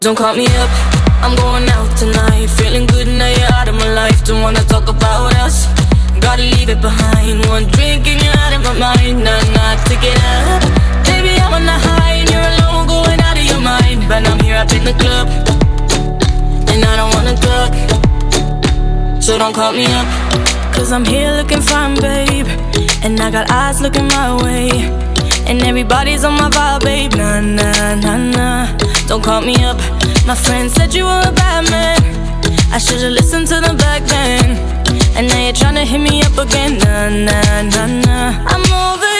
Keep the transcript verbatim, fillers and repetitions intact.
Don't call me up, I'm going out tonight. Feeling good now you're out of my life. Don't wanna talk about us, gotta leave it behind. One drink and you're out of my mind. Nah, nah, take it up. Baby, I'm on the high and you're alone, going out of your mind. But I'm here up in the club, and I don't wanna talk, so don't call me up. Cause I'm here looking fine, babe, and I got eyes looking my way, and everybody's on my vibe, babe. Nah, nah, nah, nah, don't call me up. My friend said you were a bad man, I should've listened to them back then, and now you're tryna hit me up again. Nah, nah, nah, nah, I'm over